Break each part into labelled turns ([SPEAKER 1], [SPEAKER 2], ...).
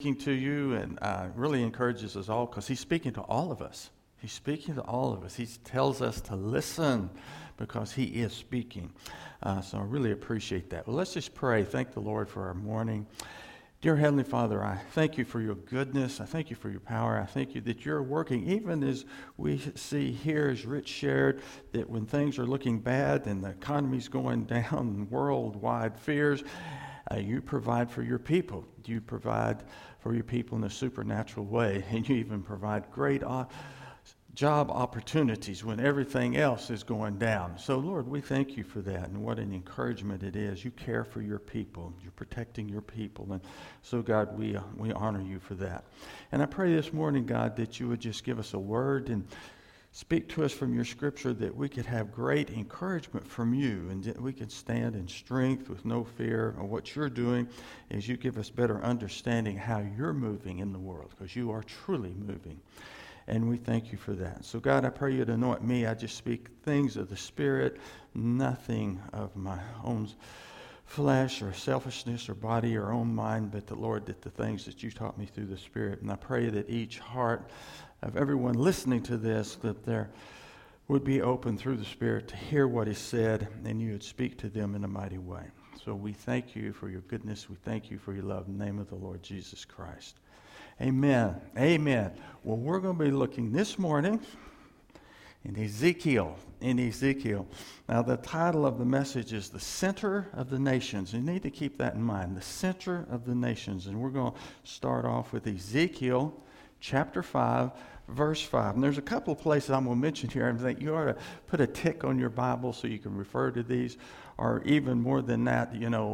[SPEAKER 1] speaking to you, and really encourages us all because he's speaking to all of us. He's speaking to all of us. He tells us to listen because he is speaking. So I really appreciate that. Well, let's just pray. Thank the Lord for our morning. Dear Heavenly Father, I thank you for your goodness. I thank you for your power. I thank you that you're working, even as we see here, as Rich shared, that when things are looking bad and the economy's going down and worldwide fears, you provide for your people. You provide for your people in a supernatural way, and you even provide great job opportunities when everything else is going down. So, Lord, we thank you for that, and what an encouragement it is. You care for your people. You're protecting your people, and so, God, we honor you for that. And I pray this morning, God, that you would just give us a word and speak to us from your scripture, that we could have great encouragement from you, and that we could stand in strength with no fear of what you're doing as you give us better understanding how you're moving in the world, because you are truly moving. And we thank you for that. So, God, I pray you to anoint me. I just speak things of the Spirit, nothing of my own flesh or selfishness or body or own mind, but the Lord, that the things that you taught me through the Spirit. And I pray that each heart of everyone listening to this, that there would be open through the Spirit to hear what is said, and you would speak to them in a mighty way. So we thank you for your goodness. We thank you for your love. In the name of the Lord Jesus Christ. Amen. Amen. Well, we're going to be looking this morning in Ezekiel. Now, the title of the message is The Center of the Nations. You need to keep that in mind, the center of the nations. And we're going to start off with Ezekiel chapter 5, verse 5. And there's a couple of places I'm going to mention here. I think you ought to put a tick on your Bible so you can refer to these, or even more than that,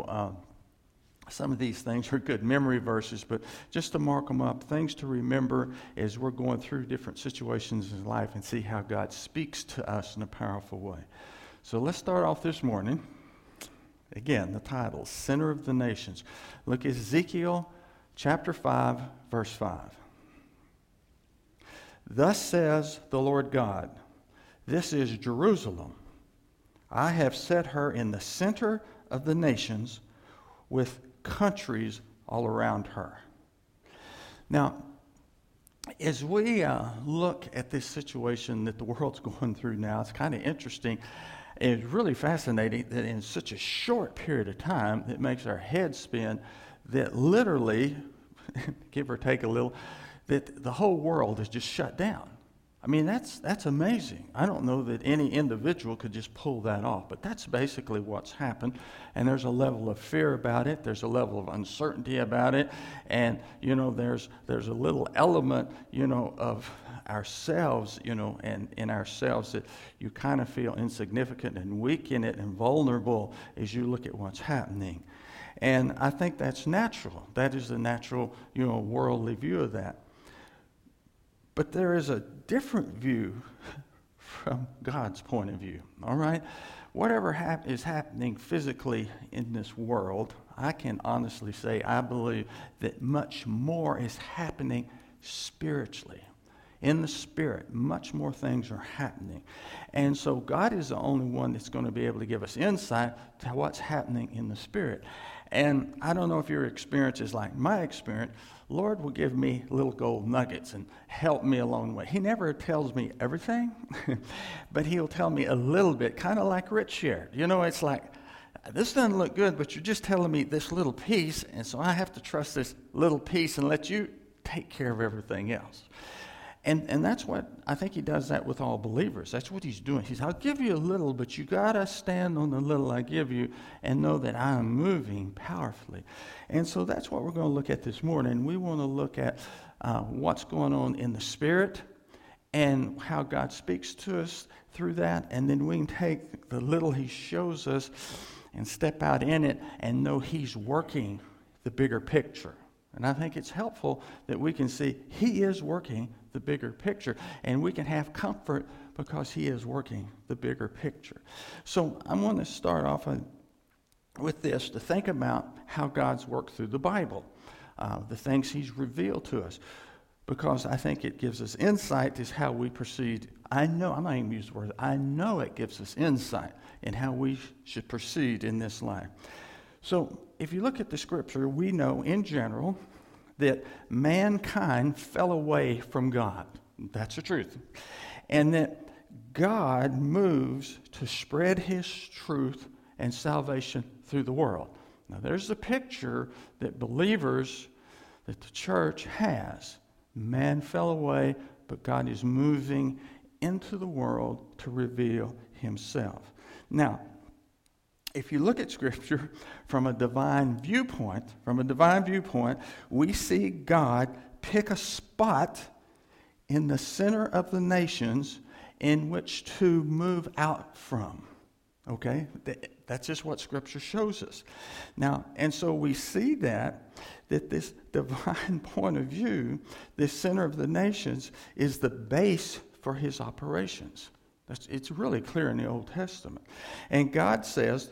[SPEAKER 1] some of these things are good memory verses, but just to mark them up, things to remember as we're going through different situations in life and see how God speaks to us in a powerful way. So let's start off this morning. Again, the title, Center of the Nations. Look at Ezekiel chapter 5, verse 5. Thus says the Lord God, this is Jerusalem. I have set her in the center of the nations with countries all around her. Now, as we look at this situation that the world's going through now, it's kind of interesting. It's really fascinating that in such a short period of time, it makes our heads spin, that literally, give or take a little, that the whole world is just shut down. I mean, that's amazing. I don't know that any individual could just pull that off, but that's basically what's happened. And there's a level of fear about it. There's a level of uncertainty about it. And, there's a little element, of ourselves, and in ourselves that you kind of feel insignificant and weak in it and vulnerable as you look at what's happening. And I think that's natural. That is the natural, worldly view of that. But there is a different view from God's point of view, all right? Whatever is happening physically in this world, I can honestly say I believe that much more is happening spiritually. In the spirit, much more things are happening. And so God is the only one that's going to be able to give us insight to what's happening in the spirit. And I don't know if your experience is like my experience. Lord will give me little gold nuggets and help me along the way. He never tells me everything, but he'll tell me a little bit, kind of like Rich shared. It's like, this doesn't look good, but you're just telling me this little piece, and so I have to trust this little piece and let you take care of everything else. And that's what, I think he does that with all believers. That's what he's doing. He says, I'll give you a little, but you got to stand on the little I give you and know that I am moving powerfully. And so that's what we're going to look at this morning. We want to look at what's going on in the spirit and how God speaks to us through that. And then we can take the little he shows us and step out in it and know he's working the bigger picture. And I think it's helpful that we can see he is working the bigger picture, and we can have comfort because he is working the bigger picture. So I'm going to start off with this, to think about how God's worked through the Bible, the things he's revealed to us, because I think it gives us insight as how we proceed. I'm not even going to use the word, I know it gives us insight in how we should proceed in this life. So if you look at the scripture, we know in general that mankind fell away from God. That's the truth. And that God moves to spread his truth and salvation through the world. Now, there's the picture that believers, that the church has. Man fell away, but God is moving into the world to reveal himself. Now, if you look at Scripture from a divine viewpoint, we see God pick a spot in the center of the nations in which to move out from. Okay? That's just what Scripture shows us. Now, and so we see that this divine point of view, this center of the nations, is the base for his operations. It's really clear in the Old Testament. And God says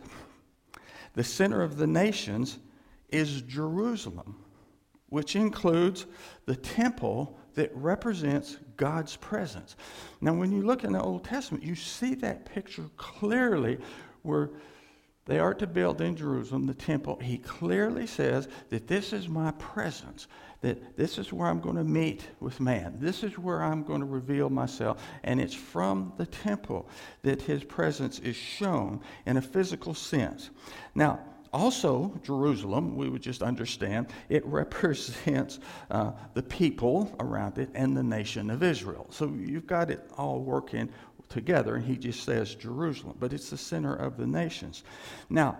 [SPEAKER 1] the center of the nations is Jerusalem, which includes the temple that represents God's presence. Now, when you look in the Old Testament, you see that picture clearly where they are to build in Jerusalem the temple. He clearly says that this is my presence, that this is where I'm going to meet with man. This is where I'm going to reveal myself. And it's from the temple that his presence is shown in a physical sense. Now, also, Jerusalem, we would just understand, it represents the people around it and the nation of Israel. So you've got it all working together, and he just says Jerusalem, but it's the center of the nations. Now,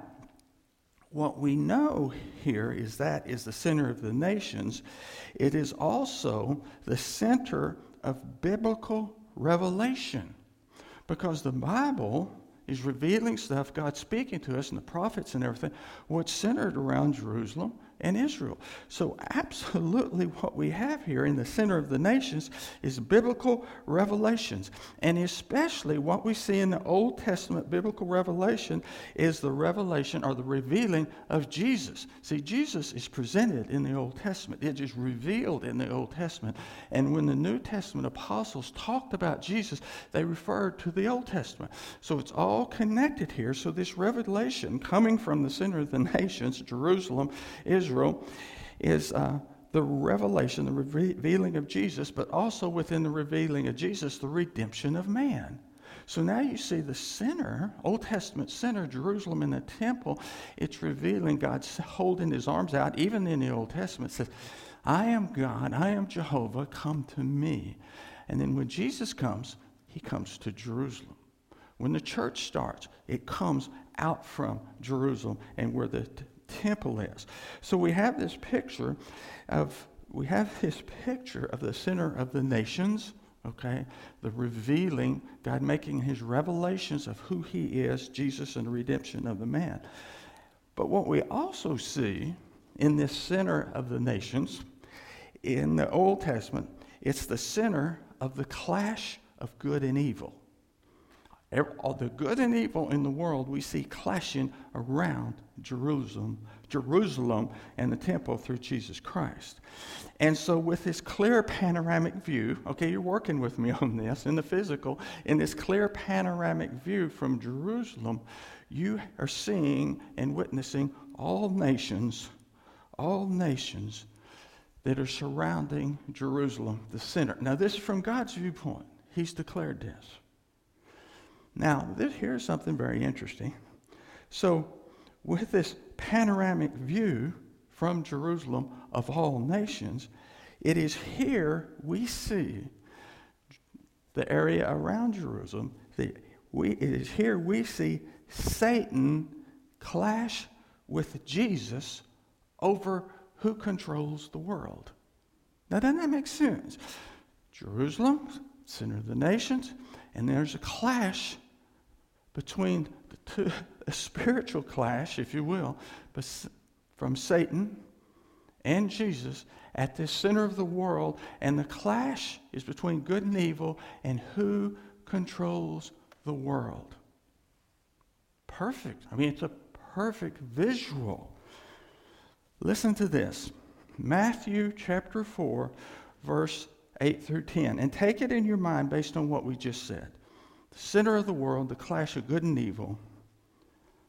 [SPEAKER 1] what we know here is that is the center of the nations. It is also the center of biblical revelation, because the Bible is revealing stuff, God speaking to us and the prophets and everything, what's centered around Jerusalem and Israel. So absolutely what we have here in the center of the nations is biblical revelations. And especially what we see in the Old Testament biblical revelation is the revelation or the revealing of Jesus. See, Jesus is presented in the Old Testament. It is revealed in the Old Testament. And when the New Testament apostles talked about Jesus, they referred to the Old Testament. So it's all connected here. So this revelation coming from the center of the nations, Jerusalem, Israel, is the revelation, the revealing of Jesus, but also within the revealing of Jesus, the redemption of man. So now you see the center, Old Testament center, Jerusalem in the temple, it's revealing God's holding his arms out, even in the Old Testament, it says, I am God, I am Jehovah, come to me. And then when Jesus comes, he comes to Jerusalem. When the church starts, it comes out from Jerusalem and where the temple is. So we have this picture of the center of the nations, okay? The revealing, God making his revelations of who he is, Jesus, and the redemption of the man. But what we also see in this center of the nations, in the Old Testament, it's the center of the clash of good and evil. All the good and evil in the world we see clashing around Jerusalem and the temple through Jesus Christ. And so with this clear panoramic view, okay, you're working with me on this, in the physical, in this clear panoramic view from Jerusalem, you are seeing and witnessing all nations that are surrounding Jerusalem, the center. Now this is from God's viewpoint. He's declared this. Now, here's something very interesting. So, with this panoramic view from Jerusalem of all nations, it is here we see the area around Jerusalem. It is here we see Satan clash with Jesus over who controls the world. Now, doesn't that make sense? Jerusalem, center of the nations, and there's a clash between the two, a spiritual clash, if you will, but from Satan and Jesus at the center of the world, and the clash is between good and evil and who controls the world. Perfect. I mean, it's a perfect visual. Listen to this. Matthew chapter 4, verse 8 through 10. And take it in your mind based on what we just said. The center of the world, the clash of good and evil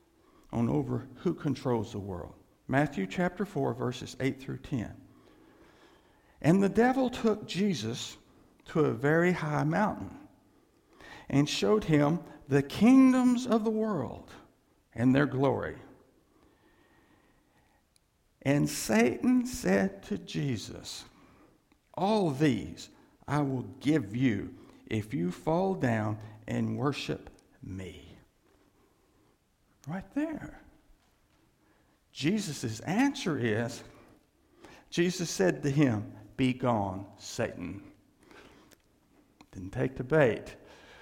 [SPEAKER 1] on over who controls the world. Matthew chapter 4, verses 8 through 10. And the devil took Jesus to a very high mountain and showed him the kingdoms of the world and their glory. And Satan said to Jesus, all these I will give you if you fall down and worship me. Right there. Jesus' answer is, Jesus said to him, be gone, Satan. Didn't take the bait.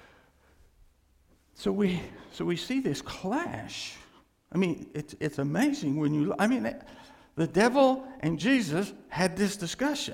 [SPEAKER 1] So we see this clash. I mean, it's amazing when you, the devil and Jesus had this discussion.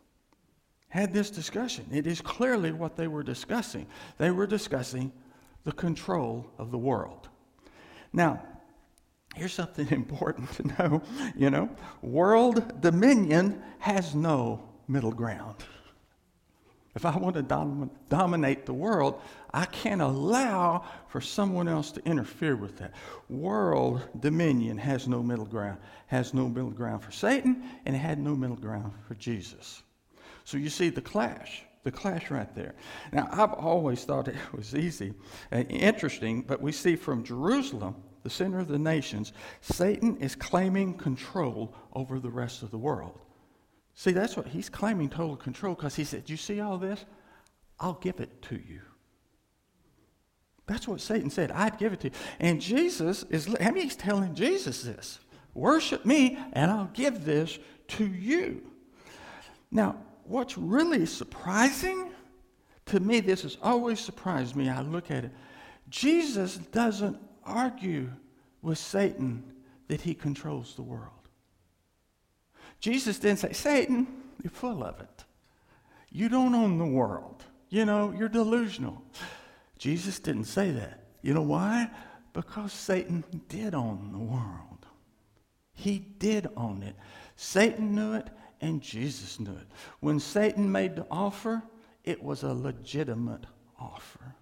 [SPEAKER 1] It is clearly what they were discussing. They were discussing the control of the world. Now, here's something important to know. World dominion has no middle ground. If I want to dominate the world, I can't allow for someone else to interfere with that. World dominion has no middle ground. Has no middle ground for Satan, and it had no middle ground for Jesus. So you see the clash right there. Now, I've always thought it was interesting, but we see from Jerusalem, the center of the nations, Satan is claiming control over the rest of the world. See, that's what he's claiming, total control, because he said, you see all this? I'll give it to you. That's what Satan said. I'd give it to you. And Jesus he's telling Jesus this. Worship me, and I'll give this to you. Now, what's really surprising to me, this has always surprised me. I look at it. Jesus doesn't argue with Satan that he controls the world. Jesus didn't say, Satan, you're full of it. You don't own the world. You're delusional. Jesus didn't say that. You know why? Because Satan did own the world. He did own it. Satan knew it, and Jesus knew it. When Satan made the offer, it was a legitimate offer.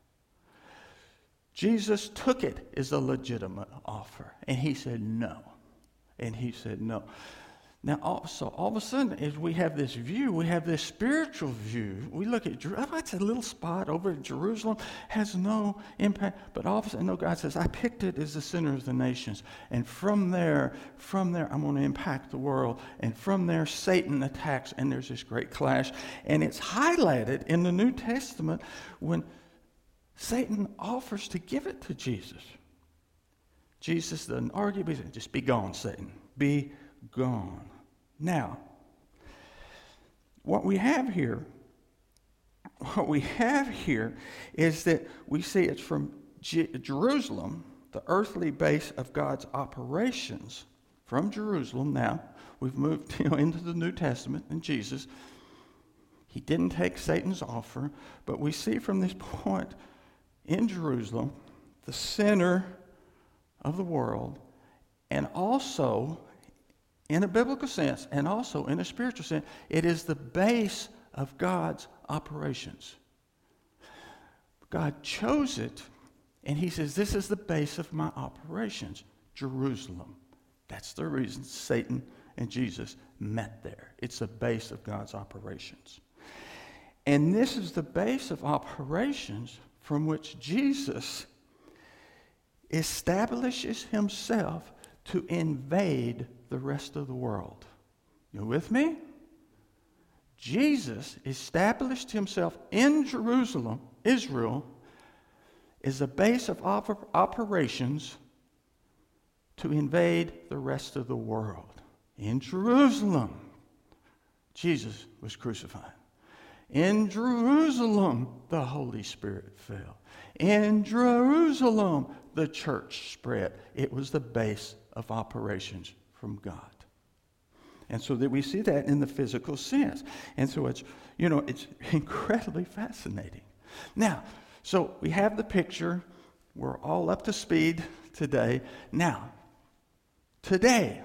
[SPEAKER 1] Jesus took it as a legitimate offer, and he said no. Now, all of a sudden, as we have this view, we have this spiritual view. We look at Jerusalem. It's a little spot over at Jerusalem, has no impact. But all of a sudden, no, God says, I picked it as the center of the nations. And from there, I'm going to impact the world. And from there, Satan attacks, and there's this great clash. And it's highlighted in the New Testament when Satan offers to give it to Jesus. Jesus doesn't argue, but he says, just be gone, Satan. Be gone. Now, what we have here is that we see it's from Jerusalem, the earthly base of God's operations. From Jerusalem, now we've moved into the New Testament and Jesus. He didn't take Satan's offer, but we see from this point in Jerusalem, the center of the world, and also in a biblical sense, and also in a spiritual sense, it is the base of God's operations. God chose it, and he says, this is the base of my operations, Jerusalem. That's the reason Satan and Jesus met there. It's the base of God's operations. And this is the base of operations from which Jesus establishes himself to invade the rest of the world. You with me? Jesus established himself in Jerusalem, Israel, as a base of operations to invade the rest of the world. In Jerusalem, Jesus was crucified. In Jerusalem, the Holy Spirit fell. In Jerusalem, the church spread. It was the base of operations from God. And so that we see that in the physical sense. And so it's incredibly fascinating. Now, so we have the picture. We're all up to speed today. Now, today,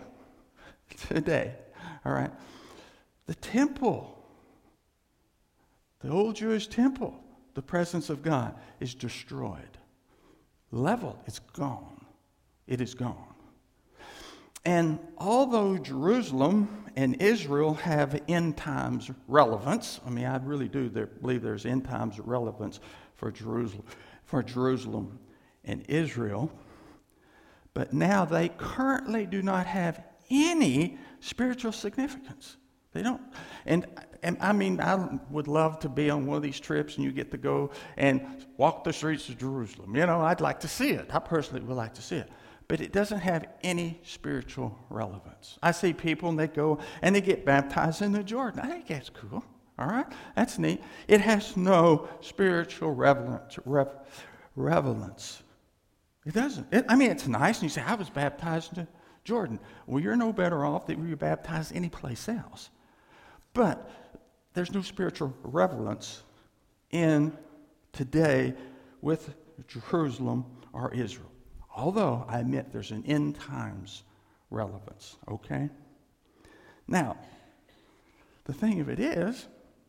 [SPEAKER 1] all right, the temple, the old Jewish temple, the presence of God is destroyed. Leveled, it's gone. It is gone. And although Jerusalem and Israel have end times relevance, I mean, I really do believe there's end times relevance for Jerusalem and Israel, but now they currently do not have any spiritual significance. They don't. And I mean, I would love to be on one of these trips and you get to go and walk the streets of Jerusalem. You know, I'd like to see it. I personally would like to see it. But it doesn't have any spiritual relevance. I see people and they go and they get baptized in the Jordan. I think that's cool. All right? That's neat. It has no spiritual relevance. It doesn't. I mean, it's nice. And you say, I was baptized in Jordan. Well, you're no better off than you were baptized anyplace else. But there's no spiritual relevance in today with Jerusalem or Israel. Although I admit there's an end times relevance, okay? Now, the thing of it is,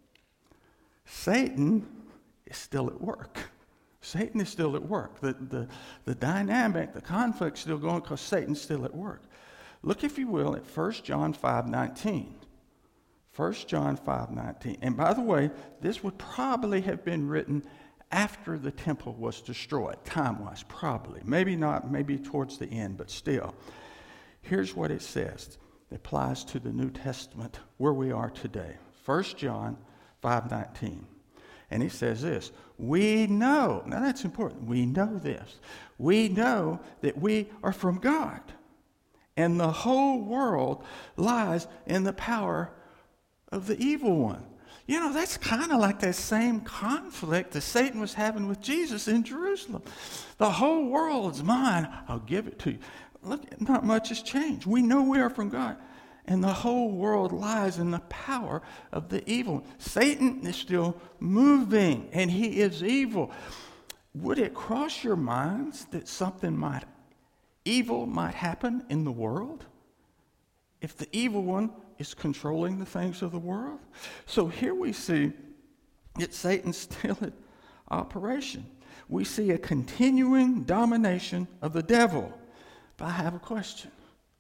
[SPEAKER 1] Satan is still at work. Satan is still at work. The dynamic, the conflict's still going because Satan's still at work. Look, if you will, at 1 John 5:19. 1 John 5:19. And by the way, this would probably have been written after the temple was destroyed, time-wise, probably. Maybe not, maybe towards the end, but still. Here's what it says. It applies to the New Testament where we are today. 1 John 5:19. And he says this, we know, now that's important, we know this. We know that we are from God, and the whole world lies in the power of the evil one. You know, that's kind of like that same conflict that Satan was having with Jesus in Jerusalem. The whole world's mine. I'll give it to you. Look, not much has changed. We know we are from God. And the whole world lies in the power of the evil. Satan is still moving, and he is evil. Would it cross your minds that something evil might happen in the world if the evil one is controlling the things of the world? So here we see that Satan's still in operation. We see a continuing domination of the devil. But I have a question.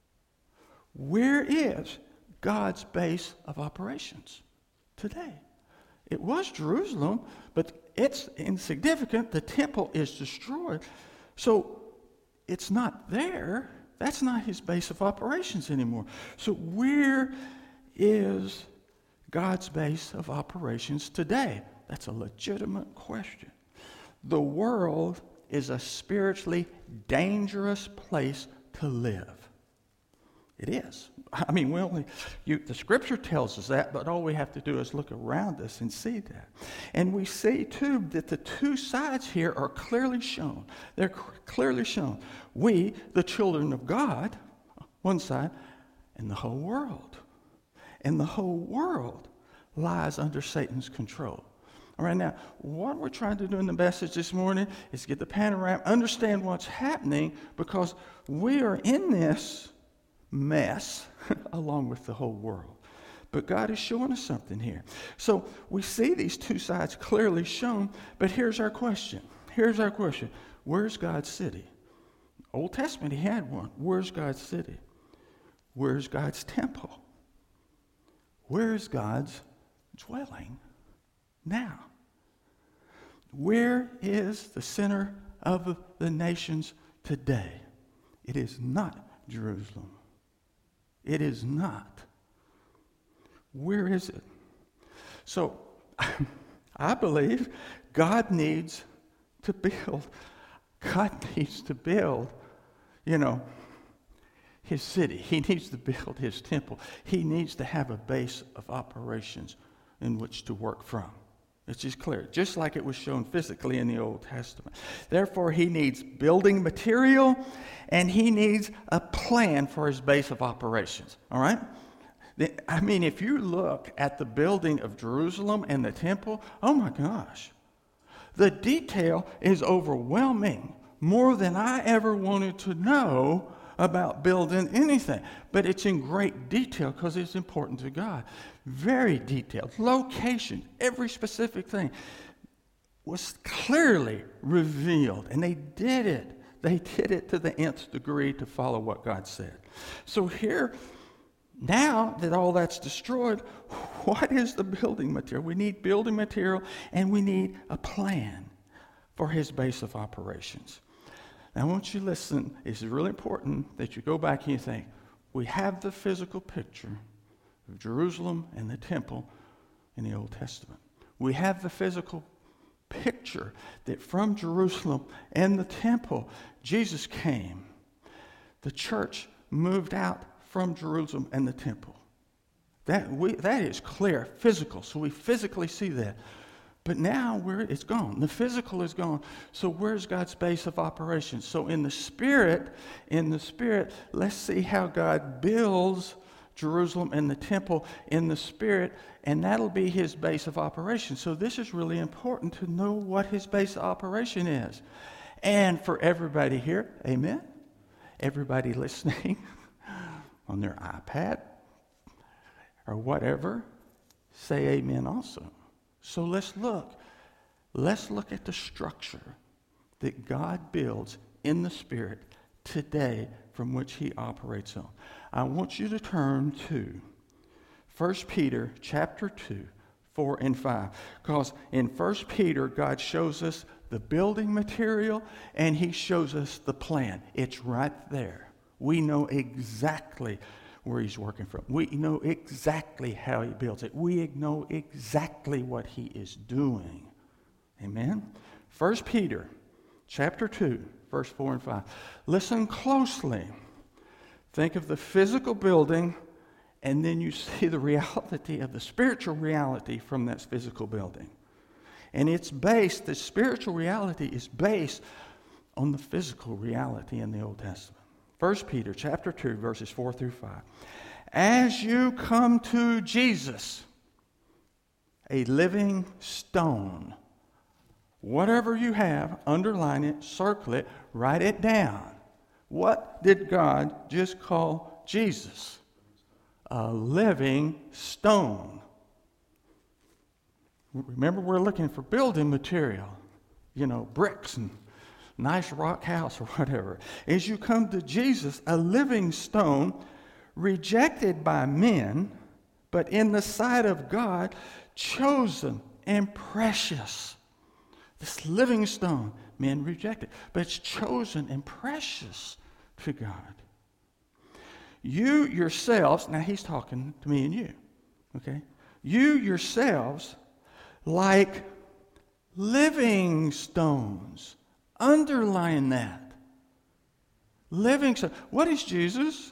[SPEAKER 1] Where is God's base of operations today? It was Jerusalem, but it's insignificant. The temple is destroyed. So it's not there. That's not his base of operations anymore. So where is God's base of operations today? That's a legitimate question. The world is a spiritually dangerous place to live. It is. I mean, the Scripture tells us that, but all we have to do is look around us and see that. And we see, too, that the two sides here are clearly shown. They're clearly shown. We, the children of God, one side, and the whole world. And the whole world lies under Satan's control. All right, now, what we're trying to do in the message this morning is get the panorama, understand what's happening, because we are in this mess along with the whole world. But God is showing us something here. So we see these two sides clearly shown, but here's our question. Where's God's city? Old Testament, he had one. Where's God's city? Where's God's temple? Where's God's dwelling now? Where is the center of the nations today? It is not Jerusalem. It is not. Where is it? So, I believe God needs to build, his city. He needs to build his temple. He needs to have a base of operations in which to work from. It's just clear, just like it was shown physically in the Old Testament. Therefore, he needs building material, and he needs a plan for his base of operations. All right? I mean, if you look at the building of Jerusalem and the temple, oh my gosh, the detail is overwhelming, more than I ever wanted to know about building anything. But it's in great detail because it's important to God. Very detailed. Location, every specific thing was clearly revealed. And they did it They did it to the nth degree to follow what God said. So here, now that all that's destroyed, what is the building material? We need building material, and we need a plan for his base of operations. Now, I want you to listen. It's really important that you go back and you think, we have the physical picture of Jerusalem and the temple in the Old Testament. We have the physical picture that from Jerusalem and the temple, Jesus came. The church moved out from Jerusalem and the temple. That is clear, physical. So we physically see that. But now it's gone. The physical is gone. So where's God's base of operations? So in the spirit, let's see how God builds Jerusalem and the temple in the spirit, and that'll be his base of operation. So this is really important to know what his base of operation is. And for everybody here, amen? Everybody listening on their iPad or whatever, say amen also. So let's look at the structure that God builds in the Spirit today from which he operates on. I want you to turn to 1 Peter chapter 2, 4 and 5. Because in 1 Peter, God shows us the building material and he shows us the plan. It's right there. We know exactly where he's working from. We know exactly how he builds it. We know exactly what he is doing. Amen? 1 Peter chapter 2, verse 4 and 5. Listen closely. Think of the physical building, and then you see the reality of the spiritual reality from that physical building. And the spiritual reality is based on the physical reality in the Old Testament. 1 Peter chapter 2, verses 4 through 5. As you come to Jesus, a living stone, whatever you have, underline it, circle it, write it down. What did God just call Jesus? A living stone. Remember, we're looking for building material, bricks and nice rock house or whatever. As you come to Jesus, a living stone, rejected by men, but in the sight of God, chosen and precious. This living stone, men reject it, but it's chosen and precious to God. You yourselves, now he's talking to me and you, okay? You yourselves, like living stones. Underline that. Living stone. What is Jesus?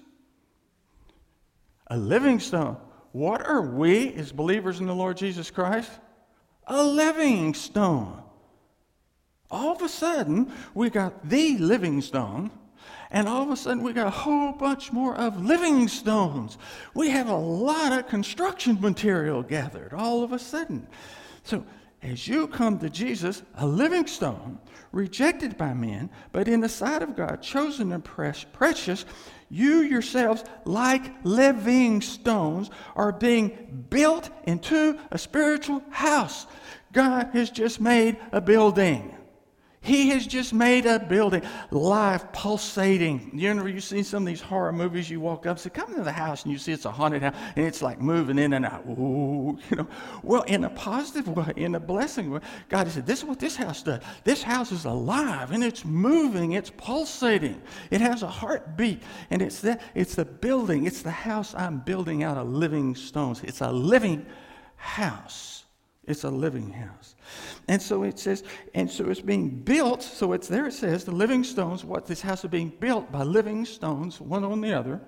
[SPEAKER 1] A living stone. What are we as believers in the Lord Jesus Christ? A living stone. All of a sudden, we got the living stone, and all of a sudden, we got a whole bunch more of living stones. We have a lot of construction material gathered all of a sudden. So, as you come to Jesus, a living stone, rejected by men, but in the sight of God, chosen and precious, you yourselves, like living stones, are being built into a spiritual house. God has just made a building. He has just made a building, live, pulsating. You've seen some of these horror movies, you walk up and say, come to the house, and you see it's a haunted house, and it's like moving in and out. Ooh, Well, in a positive way, in a blessing way, God has said, this is what this house does. This house is alive, and it's moving, it's pulsating. It has a heartbeat, and it's the building, it's the house I'm building out of living stones. It's a living house. It's a living house. And so it says, and so it's being built, so it's there it says, the living stones, what this house is being built by living stones, one on the other,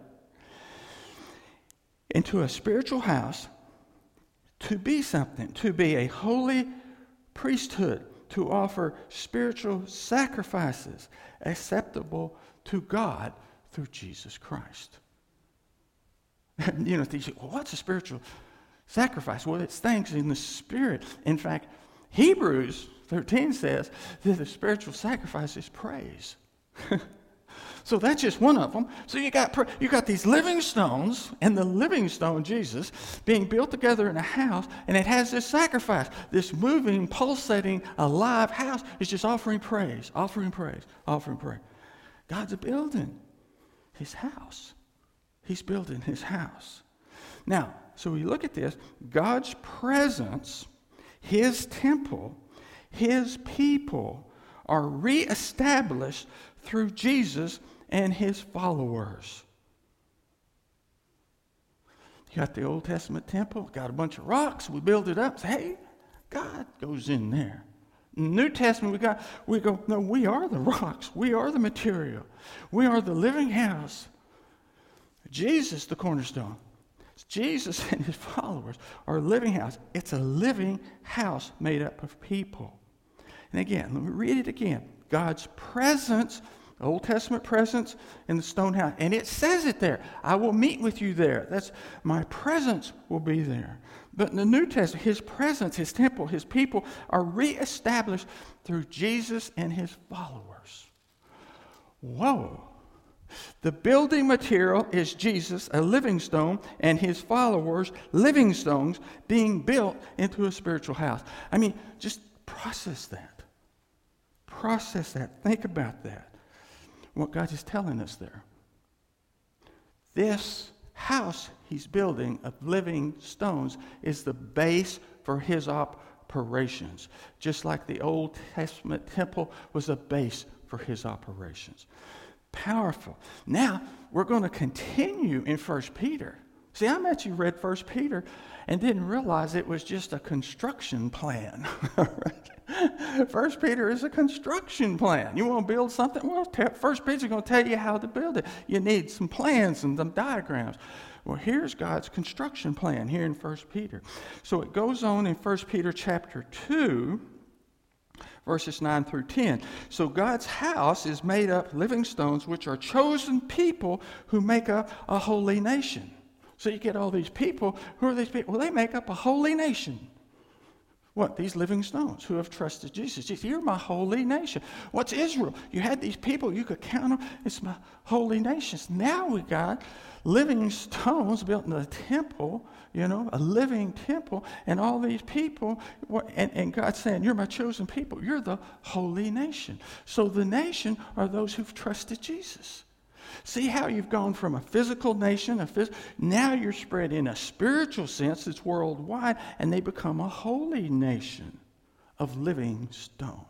[SPEAKER 1] into a spiritual house to be something, to be a holy priesthood, to offer spiritual sacrifices acceptable to God through Jesus Christ. You say, well, what's a spiritual sacrifice? Well, it's things in the Spirit. In fact, Hebrews 13 says that the spiritual sacrifice is praise. So that's just one of them. So you got these living stones, and the living stone, Jesus, being built together in a house, and it has this sacrifice. This moving, pulsating, alive house is just offering praise, offering praise, offering praise. God's building his house. He's building his house. Now, so we look at this. God's presence, his temple, his people are reestablished through Jesus and his followers. You got the Old Testament temple, got a bunch of rocks, we build it up, say, hey, God goes in there. In the New Testament, we go, no, we are the rocks, we are the material, we are the living house. Jesus, the cornerstone. Jesus and his followers are a living house. It's a living house made up of people. And again, let me read it again. God's presence, Old Testament presence in the stone house. And it says it there. I will meet with you there. That's my presence will be there. But in the New Testament, his presence, his temple, his people are reestablished through Jesus and his followers. Whoa. The building material is Jesus, a living stone, and his followers, living stones, being built into a spiritual house. I mean, just process that. Process that. Think about that. What God is telling us there. This house he's building of living stones is the base for his operations. Just like the Old Testament temple was a base for his operations. Powerful. Now, we're going to continue in 1 Peter. See, I bet you read 1 Peter and didn't realize it was just a construction plan. 1 Peter is a construction plan. You want to build something? Well, 1 Peter's going to tell you how to build it. You need some plans and some diagrams. Well, here's God's construction plan here in 1 Peter. So it goes on in 1 Peter chapter 2, verses 9 through 10. So God's house is made up of living stones, which are chosen people who make up a holy nation. So you get all these people. Who are these people? Well, they make up a holy nation. What? These living stones who have trusted Jesus. Jesus, you're my holy nation. What's Israel? You had these people. You could count them. It's my holy nations. Now we got living stones built in the temple, a living temple, and all these people, and God's saying, you're my chosen people. You're the holy nation. So the nation are those who've trusted Jesus. See how you've gone from a physical nation, now you're spread in a spiritual sense, it's worldwide, and they become a holy nation of living stones.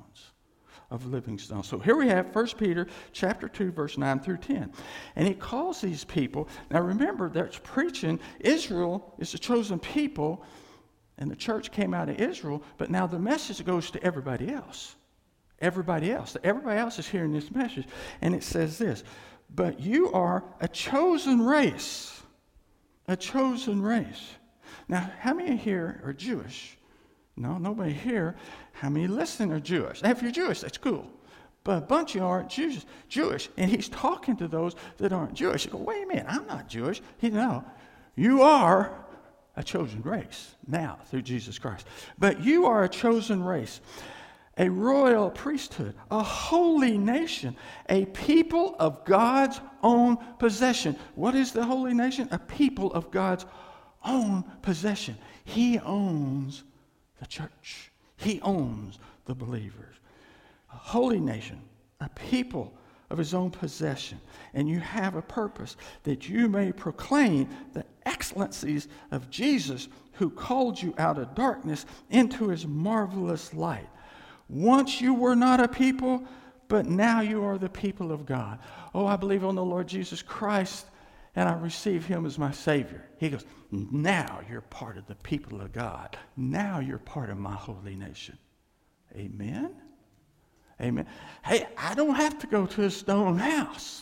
[SPEAKER 1] So here we have 1 Peter chapter 2, verse 9 through 10. And he calls these people, now remember, that's preaching, Israel is the chosen people, and the church came out of Israel, but now the message goes to everybody else. Everybody else is hearing this message. And it says this, but you are a chosen race. A chosen race. Now, how many here are Jewish? No, nobody here. How many listening are Jewish? Now, if you're Jewish, that's cool. But a bunch of you aren't Jewish. And he's talking to those that aren't Jewish. You go, wait a minute, I'm not Jewish. No, you are a chosen race now through Jesus Christ. But you are a chosen race. A royal priesthood, a holy nation, a people of God's own possession. What is the holy nation? A people of God's own possession. He owns the church. He owns the believers. A holy nation, a people of his own possession. And you have a purpose that you may proclaim the excellencies of Jesus, who called you out of darkness into his marvelous light. Once you were not a people, but now you are the people of God. Oh, I believe on the Lord Jesus Christ, and I receive him as my Savior. He goes, now you're part of the people of God. Now you're part of my holy nation. Amen? Amen. Hey, I don't have to go to a stone house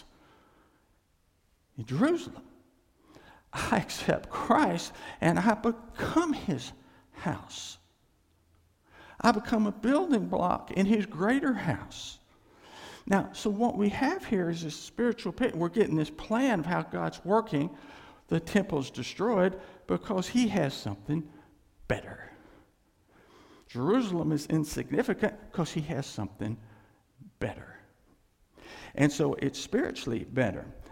[SPEAKER 1] in Jerusalem. I accept Christ, and I become his house. I become a building block in his greater house. Now, so what we have here is this spiritual picture. We're getting this plan of how God's working. The temple's destroyed because he has something better. Jerusalem is insignificant because he has something better. And so it's spiritually better.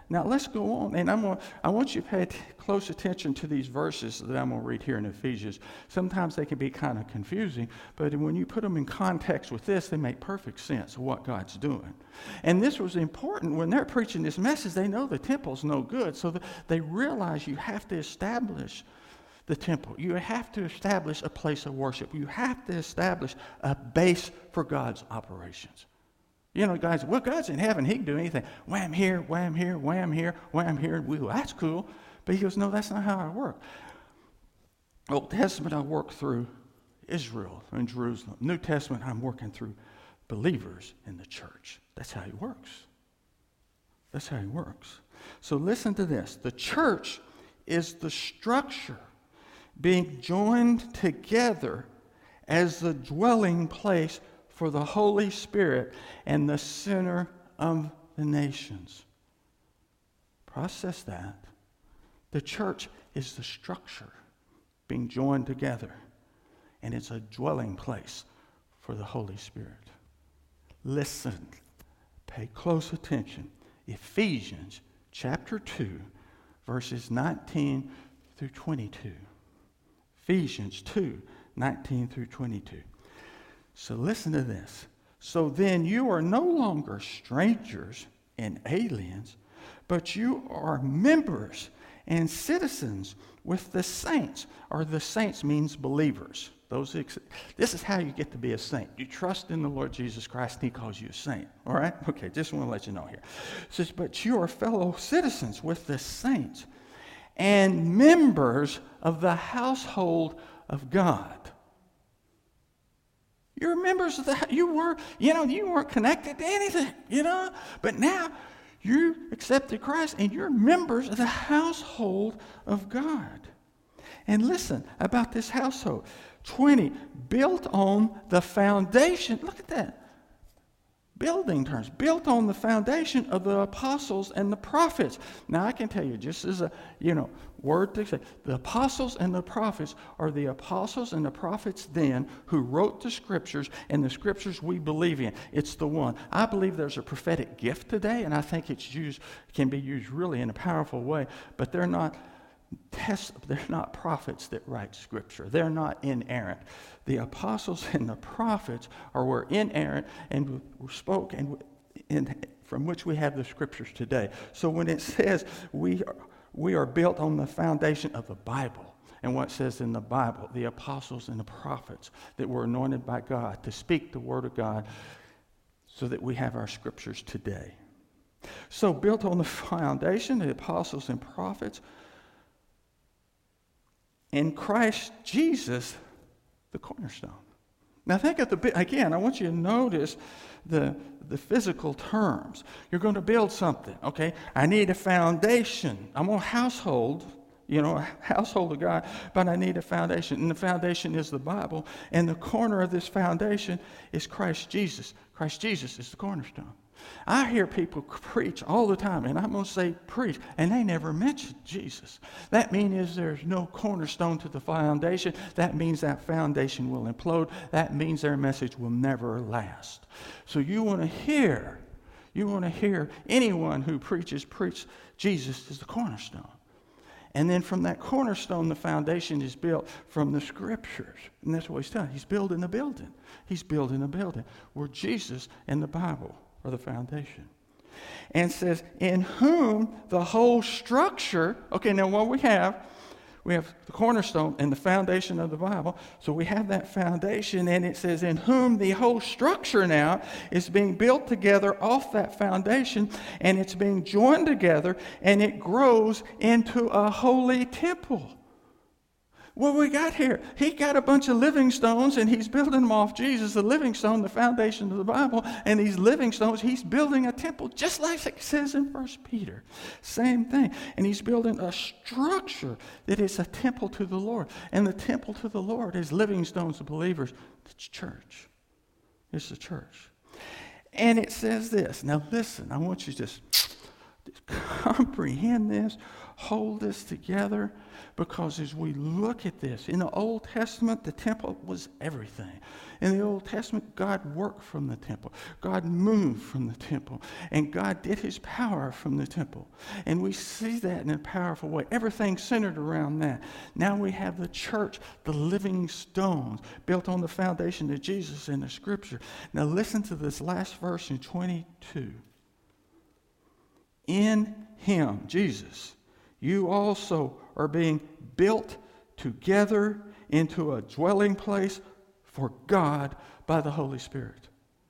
[SPEAKER 1] Now let's go on, and I want you to pay close attention to these verses that I'm going to read here in Ephesians. Sometimes they can be kind of confusing, but when you put them in context with this, they make perfect sense of what God's doing. And this was important. When they're preaching this message, they know the temple's no good, so they realize you have to establish the temple. You have to establish a place of worship. You have to establish a base for God's operations. You know, guys, well, God's in heaven. He can do anything. Wham here, wham here, wham here, wham here. Well, that's cool. But he goes, no, that's not how I work. Old Testament, I work through Israel and Jerusalem. New Testament, I'm working through believers in the church. That's how he works. That's how he works. So listen to this. The church is the structure being joined together as the dwelling place for the Holy Spirit and the center of the nations. Process that. The church is the structure being joined together, and it's a dwelling place for the Holy Spirit. Listen, pay close attention. Ephesians chapter 2, verses 19 through 22. Ephesians 2, 19 through 22. So listen to this. So then you are no longer strangers and aliens, but you are members and citizens with the saints. Or the saints means believers. This is how you get to be a saint. You trust in the Lord Jesus Christ, and he calls you a saint. All right? Okay, just want to let you know here. It says, but you are fellow citizens with the saints and members of the household of God. You're members of you weren't connected to anything, but now you accepted Christ and you're members of the household of God. And listen about this household. 20, built on the foundation. Look at that. Building terms. Built on the foundation of the apostles and the prophets. Now I can tell you, just as a, word to say, the apostles and the prophets are the apostles and the prophets then who wrote the scriptures, and the scriptures we believe in. It's the one. I believe there's a prophetic gift today, and I think can be used really in a powerful way, but they're not prophets that write scripture. They're not inerrant. The apostles and the prophets were inerrant and spoke and from which we have the scriptures today. So when it says we are built on the foundation of the Bible, and what it says in the Bible, the apostles and the prophets that were anointed by God to speak the word of God, so that we have our scriptures today. So built on the foundation, the apostles and prophets, in Christ Jesus, the cornerstone. Now think of again, I want you to notice the physical terms. You're going to build something, okay? I need a foundation. I'm a household, a household of God, but I need a foundation. And the foundation is the Bible. And the corner of this foundation is Christ Jesus. Christ Jesus is the cornerstone. I hear people preach all the time, and I'm going to say preach, and they never mention Jesus. That means there's no cornerstone to the foundation. That means that foundation will implode. That means their message will never last. So you want to hear anyone who preach Jesus is the cornerstone. And then from that cornerstone, the foundation is built from the scriptures. And that's what he's telling. He's building a building. He's building a building where Jesus and the Bible are the foundation. And says, in whom the whole structure, okay, now what we have the cornerstone and the foundation of the Bible. So we have that foundation, and it says, in whom the whole structure now is being built together off that foundation, and it's being joined together, and it grows into a holy temple. What we got here? He got a bunch of living stones, and he's building them off Jesus, the living stone, the foundation of the Bible. And these living stones, he's building a temple, just like it says in 1 Peter. Same thing. And he's building a structure that is a temple to the Lord. And the temple to the Lord is living stones of believers. It's church. It's the church. And it says this. Now listen, I want you to just comprehend this, hold this together, because as we look at this, in the Old Testament, the temple was everything. In the Old Testament, God worked from the temple. God moved from the temple. And God did his power from the temple. And we see that in a powerful way. Everything centered around that. Now we have the church, the living stones, built on the foundation of Jesus in the Scripture. Now listen to this last verse in 22. In him, Jesus, you also are being built together into a dwelling place for God by the Holy Spirit.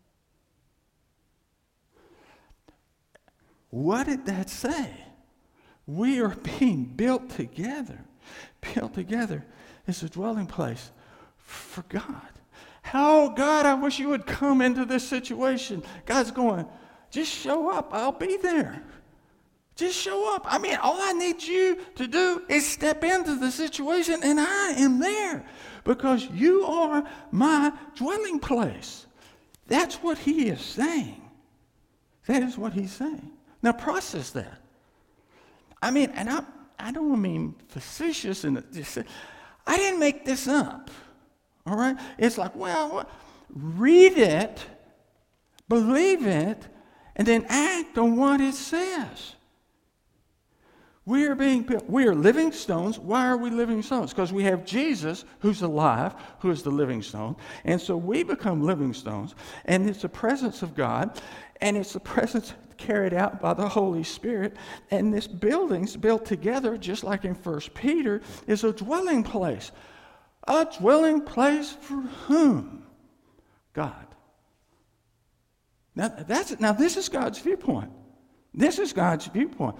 [SPEAKER 1] What did that say? We are being built together. Built together is a dwelling place for God. How, God, I wish you would come into this situation. God's going, just show up. I'll be there. Just show up. I mean, all I need you to do is step into the situation, and I am there because you are my dwelling place. That's what he is saying. That is what he's saying. Now, process that. I mean, and I don't mean facetious, and just I didn't make this up. All right? It's like, well, read it, believe it, and then act on what it says. We are being built. We are living stones. Why are we living stones? Because we have Jesus, who's alive, who is the living stone. And so we become living stones. And it's the presence of God. And it's the presence carried out by the Holy Spirit. And this building's built together, just like in 1 Peter, is a dwelling place. A dwelling place for whom? God. Now this is God's viewpoint. This is God's viewpoint.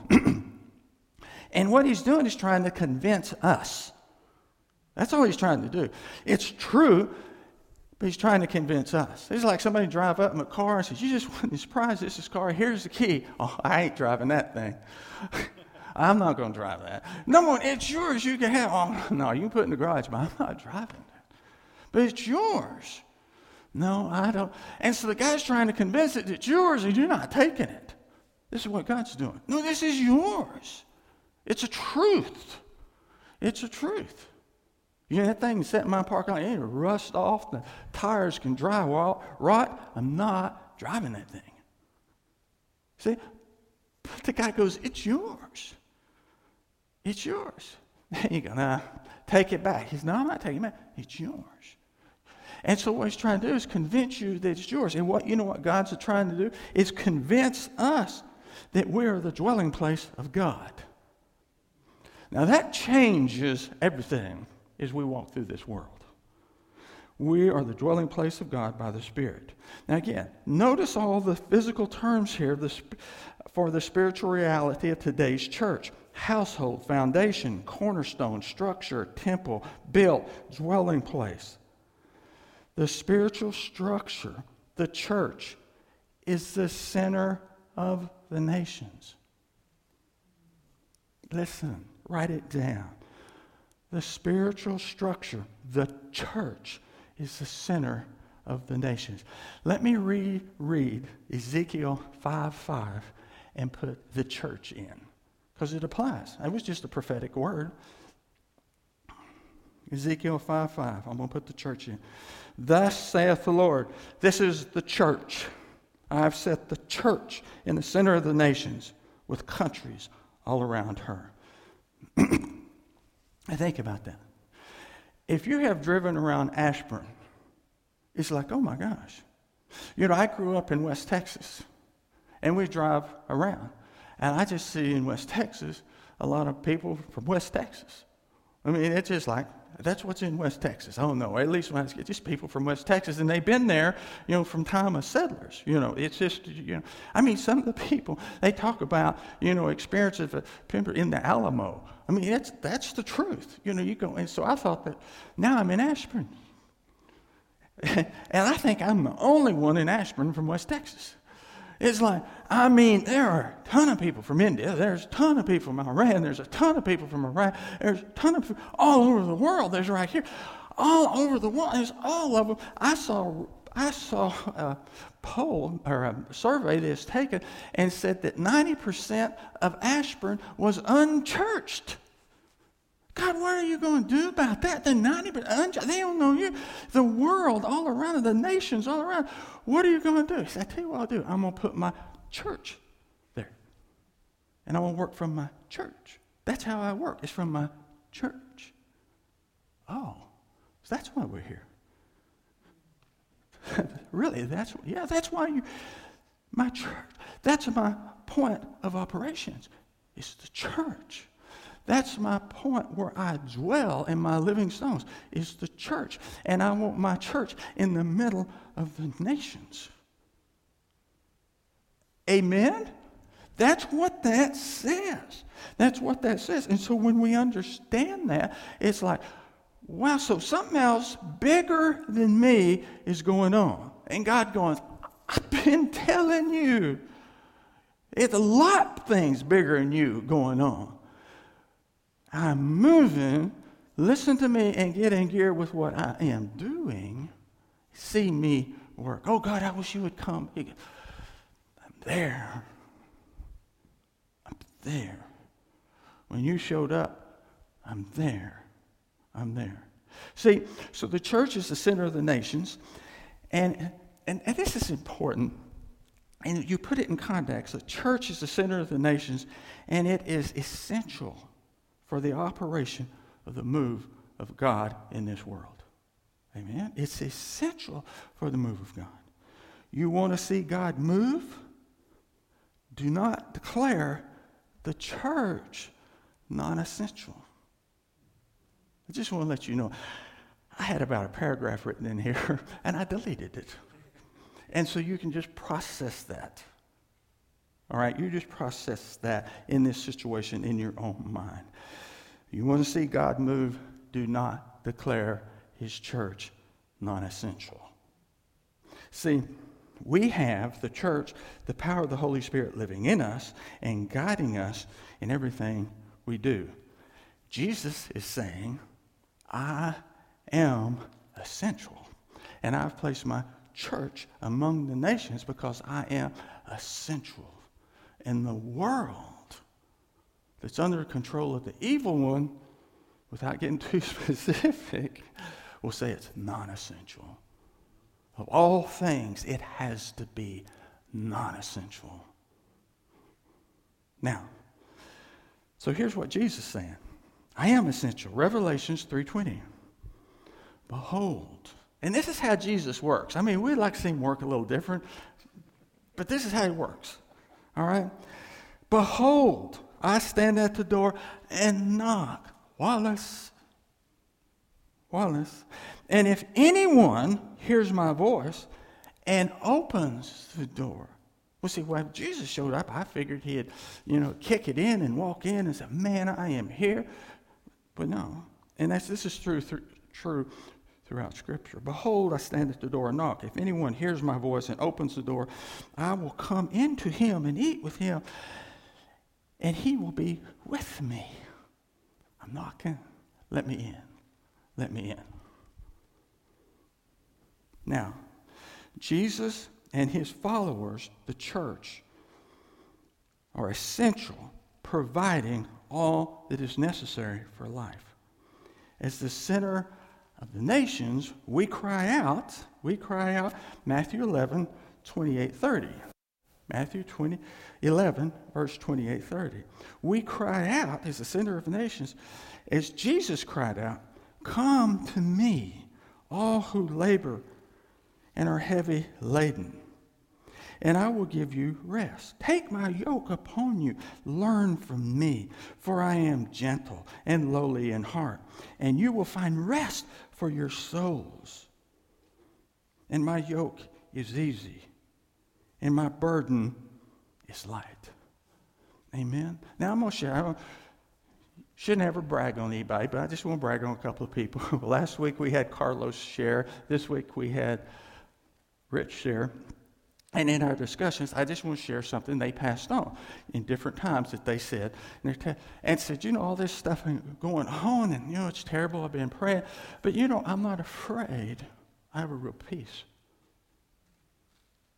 [SPEAKER 1] And what he's doing is trying to convince us. That's all he's trying to do. It's true, but he's trying to convince us. It's like somebody drive up in a car and says, you just wouldn't be surprised, this is car, here's the key. Oh, I ain't driving that thing. I'm not going to drive that. No, it's yours, you can have. Oh, no, you can put it in the garage, but I'm not driving that. But it's yours. No, I don't. And so the guy's trying to convince it that it's yours and you're not taking it. This is what God's doing. No, this is yours. It's a truth. It's a truth. You know, that thing set in my parking lot, it rust off, the tires can dry rot. I'm not driving that thing. See? But the guy goes, it's yours. It's yours. Then you go, nah, take it back. He says, no, I'm not taking it back. It's yours. And so what he's trying to do is convince you that it's yours. And what God's trying to do is convince us that we're the dwelling place of God. Now that changes everything as we walk through this world. We are the dwelling place of God by the Spirit. Now again, notice all the physical terms here for the spiritual reality of today's church. Household, foundation, cornerstone, structure, temple, built, dwelling place. The spiritual structure, the church, is the center of the nations. Listen. Write it down. The spiritual structure, the church, is the center of the nations. Let me reread Ezekiel 5:5 and put the church in, because it applies. It was just a prophetic word. Ezekiel 5:5. I'm going to put the church in. Thus saith the Lord, this is the church. I have set the church in the center of the nations with countries all around her. I think about that. If you have driven around Ashburn, it's like, oh my gosh. You know, I grew up in West Texas, and we drive around, and I just see in West Texas a lot of people from West Texas. I mean, it's just like, that's what's in West Texas. Oh no, at least when I get just people from West Texas, and they've been there, from time of settlers. It's just, I mean, some of the people, they talk about, experiences in the Alamo. I mean, that's the truth. You go, and so I thought that now I'm in Ashburn. And I think I'm the only one in Ashburn from West Texas. It's like, I mean, there are a ton of people from India. There's a ton of people from Iran. There's a ton of people from Iraq. There's a ton of people all over the world. There's right here. All over the world. There's all of them. I I saw a poll or a survey that was taken and said that 90% of Ashburn was unchurched. God, what are you going to do about that? The 90%, they don't know you. The world all around, the nations all around, what are you going to do? He said, I tell you what I'll do. I'm going to put my church there. And I'm going to work from my church. That's how I work. It's from my church. Oh, so that's why we're here. Really, that's why my church, that's my point of operations. It's the church. That's my point where I dwell in my living stones. It's the church. And I want my church in the middle of the nations. Amen? That's what that says. That's what that says. And so when we understand that, it's like, wow, so something else bigger than me is going on. And God going, I've been telling you. It's a lot of things bigger than you going on. I'm moving. Listen to me and get in gear with what I am doing. See me work. Oh, God, I wish you would come. I'm there. I'm there. When you showed up, I'm there. I'm there. See, so the church is the center of the nations, and this is important, and you put it in context. The church is the center of the nations, and it is essential for the operation of the move of God in this world. Amen? It's essential for the move of God. You want to see God move? Do not declare the church non-essential. I just want to let you know, I had about a paragraph written in here, and I deleted it. And so you can just process that. All right? You just process that in this situation in your own mind. You want to see God move, do not declare his church non-essential. See, we have, the church, the power of the Holy Spirit living in us and guiding us in everything we do. Jesus is saying, I am essential. And I've placed my church among the nations because I am essential. And the world that's under control of the evil one, without getting too specific, will say it's non-essential. Of all things, it has to be non-essential. Now, so here's what Jesus is saying. I am essential. Revelations 3:20. Behold. And this is how Jesus works. I mean, we'd like to see him work a little different, but this is how he works. All right? Behold, I stand at the door and knock. Wallace. And if anyone hears my voice and opens the door. Well, see, when Jesus showed up, I figured he'd, kick it in and walk in and say, man, I am here. But no. And this is true throughout Scripture. Behold, I stand at the door and knock. If anyone hears my voice and opens the door, I will come into him and eat with him, and he will be with me. I'm knocking. Let me in. Let me in. Now, Jesus and his followers, the church, are essential, providing all that is necessary for life. As the center of the nations, we cry out, Matthew 11, 28, 30. Matthew 11, verse 28, 30. We cry out as the center of the nations, as Jesus cried out, come to me, all who labor and are heavy laden, and I will give you rest. Take my yoke upon you. Learn from me, for I am gentle and lowly in heart, and you will find rest for your souls. And my yoke is easy, and my burden is light. Amen? Now I'm going to share. Shouldn't ever brag on anybody, but I just want to brag on a couple of people. Last week we had Carlos share. This week we had Rich share. And in our discussions, I just want to share something they passed on in different times that they said. And said, all this stuff going on, and, it's terrible. I've been praying. But, I'm not afraid. I have a real peace.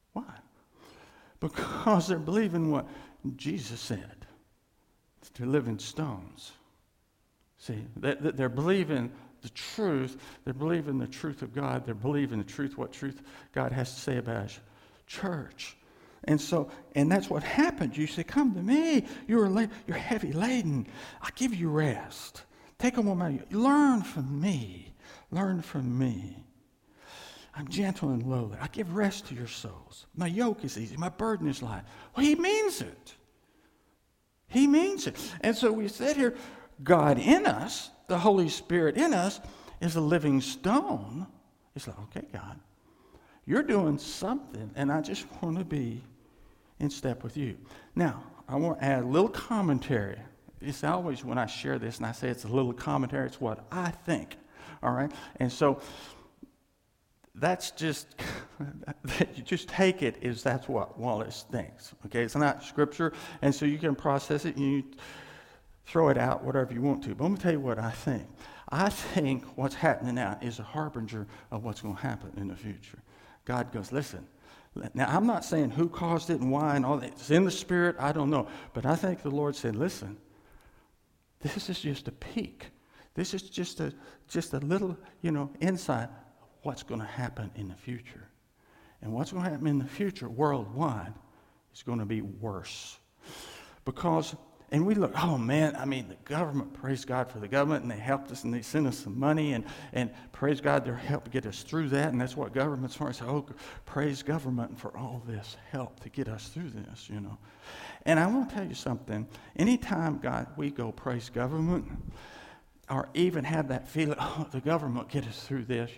[SPEAKER 1] Why? Because they're believing what Jesus said. They're living stones. See, they're believing the truth. They're believing the truth of God. They're believing the truth, what truth God has to say about His church. And that's what happened. You say, come to me. You're heavy laden. I'll give you rest. Take on my yoke. Learn from me. Learn from me. I'm gentle and lowly. I give rest to your souls. My yoke is easy. My burden is light. Well, He means it. He means it. And so we said here, God in us, the Holy Spirit in us, is a living stone. It's like, okay, God, you're doing something, and I just want to be in step with you. Now, I want to add a little commentary. It's always when I share this and I say it's a little commentary, it's what I think. All right? And so that's just, you just take it as that's what Wallace thinks. Okay? It's not scripture, and so you can process it and you throw it out, whatever you want to. But I'm going to tell you what I think. I think what's happening now is a harbinger of what's going to happen in the future. God goes, listen, now I'm not saying who caused it and why and all that. It's in the Spirit, I don't know. But I think the Lord said, listen, this is just a peek. This is just a little, insight of what's going to happen in the future. And what's going to happen in the future worldwide is going to be worse. Because, and we look, oh man, the government, praise God for the government, and they helped us and they sent us some money, and praise God, they're helping get us through that, and that's what government's for. So, oh, praise government for all this help to get us through this, And I want to tell you something. Anytime, God, we go praise government, or even have that feeling, oh, the government get us through this,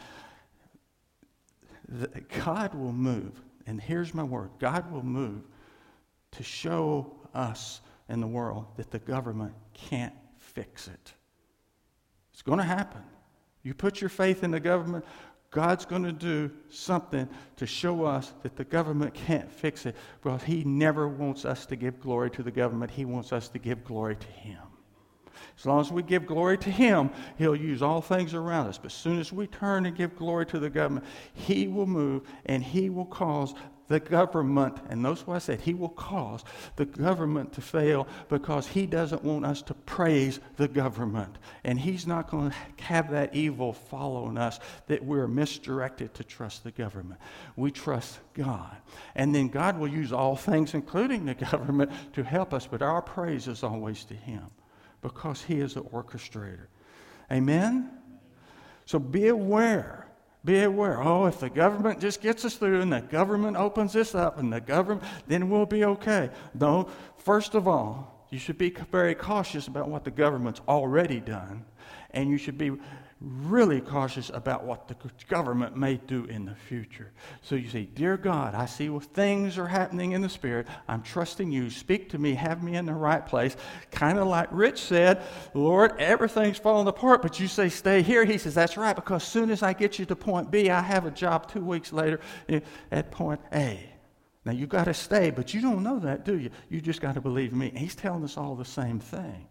[SPEAKER 1] God will move, and here's my word, God will move to show us in the world that the government can't fix it. It's going to happen. You put your faith in the government, God's going to do something to show us that the government can't fix it, because He never wants us to give glory to the government. He wants us to give glory to Him. As long as we give glory to Him, He'll use all things around us. But as soon as we turn and give glory to the government, He will move and He will cause the government, and notice what I said, He will cause the government to fail, because He doesn't want us to praise the government. And He's not going to have that evil following us, that we're misdirected to trust the government. We trust God. And then God will use all things, including the government, to help us, but our praise is always to Him, because He is the orchestrator. Amen? So be aware. Be aware. Oh, if the government just gets us through and the government opens this up and the government, then we'll be okay. No, first of all, you should be very cautious about what the government's already done, and you should be really cautious about what the government may do in the future. So you say, dear God, I see what things are happening in the Spirit. I'm trusting You. Speak to me. Have me in the right place. Kind of like Rich said, Lord, everything's falling apart, but You say stay here. He says, that's right, because as soon as I get you to point B, I have a job 2 weeks later at point A. Now, you got to stay, but you don't know that, do you? You just got to believe me. And He's telling us all the same thing.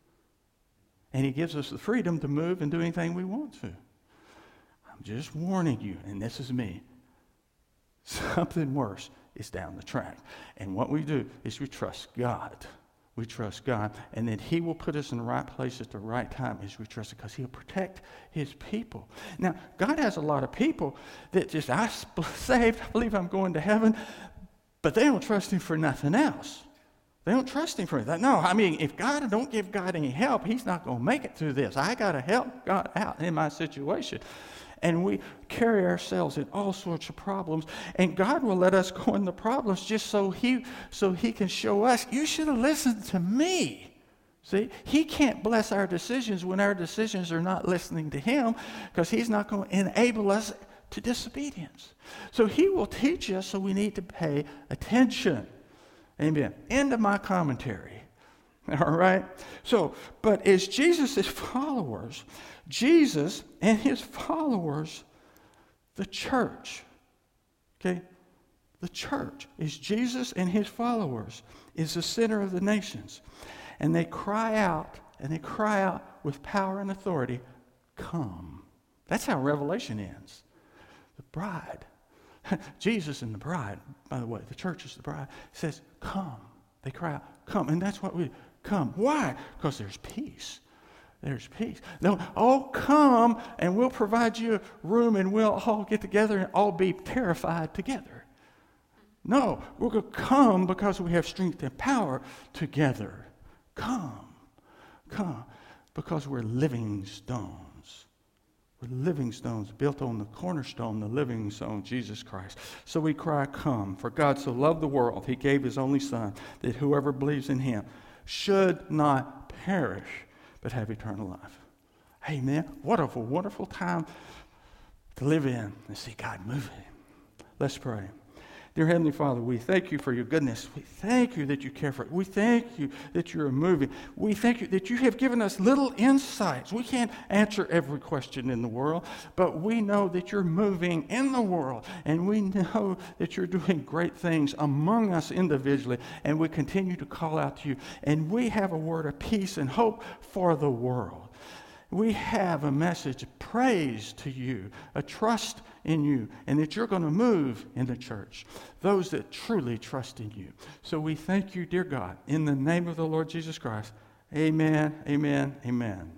[SPEAKER 1] And He gives us the freedom to move and do anything we want to. I'm just warning you, and this is me. Something worse is down the track. And what we do is we trust God. We trust God. And then He will put us in the right place at the right time as we trust it, because He'll protect His people. Now, God has a lot of people that just, I'm saved, I believe I'm going to heaven, but they don't trust Him for nothing else. They don't trust Him for that. No, if God don't give God any help, He's not going to make it through this. I got to help God out in my situation. And we carry ourselves in all sorts of problems. And God will let us go in the problems just so He can show us, you should have listened to me. See, He can't bless our decisions when our decisions are not listening to Him, because He's not going to enable us to disobedience. So He will teach us, so we need to pay attention. Amen. End of my commentary. All right? So, but as Jesus' followers, Jesus and His followers, the church, okay? The church is Jesus and His followers, is the center of the nations. And they cry out with power and authority, come. That's how Revelation ends. The bride Jesus and the bride, by the way, the church is the bride, says, come. They cry out, come. And that's what we come. Why? Because there's peace. There's peace. No, oh, come, and we'll provide you a room, and we'll all get together and all be terrified together. No, we're going to come because we have strength and power together. Come, because we're living stones. We're living stones built on the cornerstone, the living stone, Jesus Christ. So we cry, come, for God so loved the world, he gave his only Son, that whoever believes in him should not perish, but have eternal life. Amen. What a wonderful time to live in and see God moving. Let's pray. Dear Heavenly Father, we thank you for your goodness. We thank you that you care for us. We thank you that you're moving. We thank you that you have given us little insights. We can't answer every question in the world, but we know that you're moving in the world, and we know that you're doing great things among us individually, and we continue to call out to you. And we have a word of peace and hope for the world. We have a message of praise to you, a trust in you, and that you're going to move in the church, those that truly trust in you. So we thank you, dear God, in the name of the Lord Jesus Christ. Amen, amen, amen.